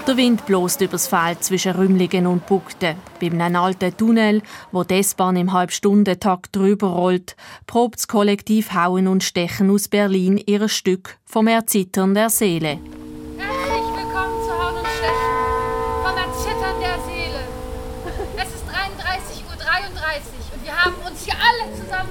Der Wind bläst übers Feld zwischen Rümlingen und Bugden. Bei einem alten Tunnel, wo die S-Bahn im Halbstundentakt drüber rollt, probt das Kollektiv Hauen und Stechen aus Berlin ihr Stück vom Erzittern der Seele. Herzlich willkommen zu Hauen und Stechen, vom Erzittern der Seele. Es ist 33:33 Uhr und wir haben uns hier alle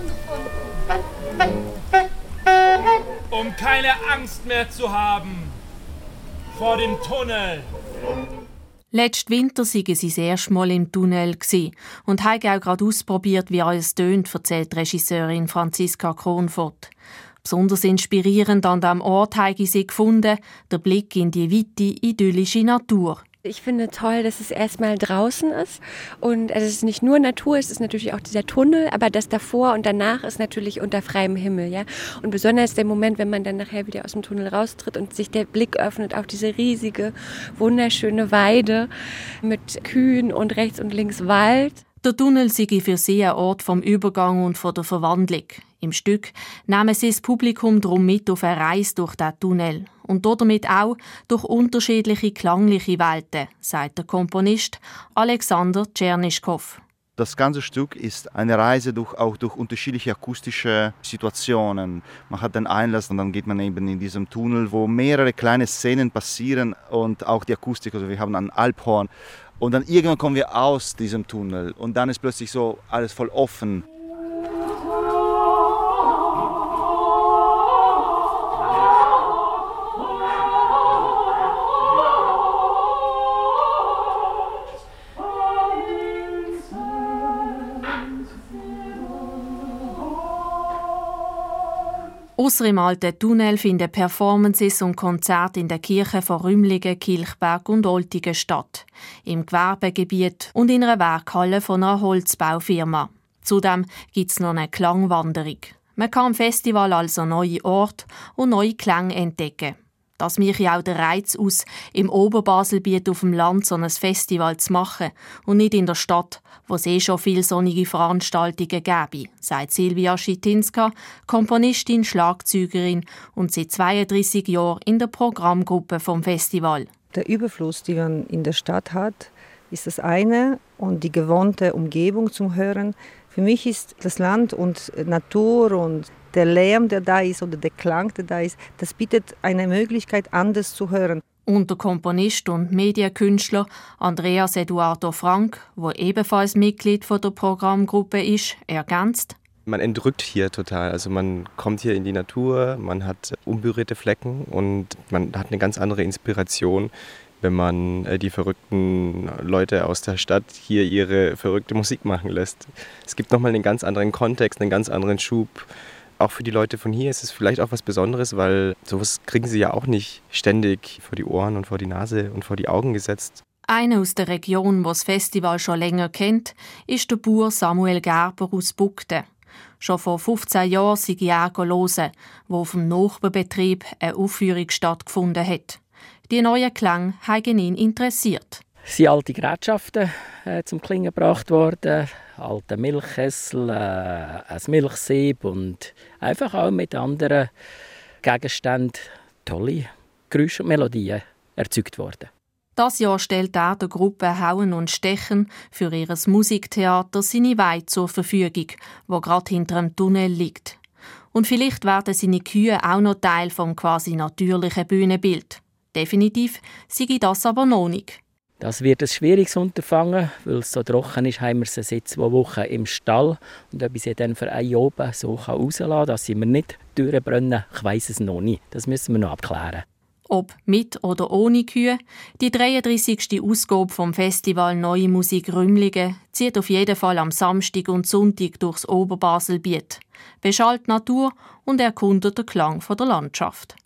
zusammengefunden. Um keine Angst mehr zu haben vor dem Tunnel. Letzten Winter waren sie das erste Mal im Tunnel und haben auch gerade ausprobiert, wie alles tönt, erzählt Regisseurin Franziska Kronfurt. Besonders inspirierend an diesem Ort haben sie gefunden, der Blick in die weite, idyllische Natur. Ich finde toll, dass es erstmal draußen ist und es ist nicht nur Natur, es ist natürlich auch dieser Tunnel, aber das davor und danach ist natürlich unter freiem Himmel, ja. Und besonders der Moment, wenn man dann nachher wieder aus dem Tunnel raustritt und sich der Blick öffnet auf diese riesige, wunderschöne Weide mit Kühen und rechts und links Wald. Der Tunnel sei für sie ein Ort vom Übergang und von der Verwandlung. Im Stück nehmen sie das Publikum darum mit auf eine Reise durch diesen Tunnel. Und damit auch durch unterschiedliche klangliche Welten, sagt der Komponist Alexander Tschernischkow. Das ganze Stück ist eine Reise durch unterschiedliche akustische Situationen. Man hat den Einlass und dann geht man eben in diesem Tunnel, wo mehrere kleine Szenen passieren und auch die Akustik. Also wir haben ein Alphorn und dann irgendwann kommen wir aus diesem Tunnel und dann ist plötzlich so alles voll offen. Ausser im alten Tunnel finden Performances und Konzerte in den Kirchen von Rümlingen, Kilchberg und Oltingen statt, im Gewerbegebiet und in einer Werkhalle von einer Holzbaufirma. Zudem gibt es noch eine Klangwanderung. Man kann am Festival also neue Orte und neue Klänge entdecken. Das macht ja auch den Reiz aus, im Oberbaselbiet auf dem Land so ein Festival zu machen und nicht in der Stadt, wo es schon viele sonnige Veranstaltungen gäbe, sagt Silvia Schitinska, Komponistin, Schlagzeugerin und seit 32 Jahren in der Programmgruppe vom Festival. Der Überfluss, den man in der Stadt hat, ist das eine und die gewohnte Umgebung zum Hören. Für mich ist das Land und Natur und der Lärm, der da ist, oder der Klang, der da ist, das bietet eine Möglichkeit, anders zu hören. Und der Komponist und Medienkünstler Andreas Eduardo Frank, der ebenfalls Mitglied der Programmgruppe ist, ergänzt: Man entrückt hier total. Also man kommt hier in die Natur, man hat unberührte Flecken und man hat eine ganz andere Inspiration, wenn man die verrückten Leute aus der Stadt hier ihre verrückte Musik machen lässt. Es gibt nochmal einen ganz anderen Kontext, einen ganz anderen Schub. Auch für die Leute von hier ist es vielleicht auch was Besonderes, weil sowas kriegen sie ja auch nicht ständig vor die Ohren und vor die Nase und vor die Augen gesetzt. Einer aus der Region, der das Festival schon länger kennt, ist der Bauer Samuel Gerber aus Bugden. Schon vor 15 Jahren sei er hören, wo auf dem Nachbarbetrieb eine Aufführung stattgefunden hat. Die neuen Klänge haben ihn interessiert. Es sind alte Gerätschaften zum Klingen gebracht worden, alte Milchkessel, ein Milchsieb und einfach auch mit anderen Gegenständen tolle Geräusche und Melodien erzeugt worden. Das Jahr stellt er der Gruppe Hauen und Stechen für ihr Musiktheater seine Weide zur Verfügung, wo gerade hinter dem Tunnel liegt. Und vielleicht werden seine Kühe auch noch Teil vom quasi natürlichen Bühnenbild. Definitiv sei das aber noch nicht. Das wird ein schwieriges Unterfangen, weil es so trocken ist, haben wir sie seit 2 Wochen im Stall. Und ob ich sie dann für ein Jahr oben so rauslassen kann, dass sie mir nicht durchbrennen, ich weiss es noch nicht. Das müssen wir noch abklären. Ob mit oder ohne Kühe, die 33. Ausgabe vom Festival Neue Musik Rümlingen zieht auf jeden Fall am Samstag und Sonntag durchs Oberbaselbiet, beschallt Natur und erkundet den Klang der Landschaft.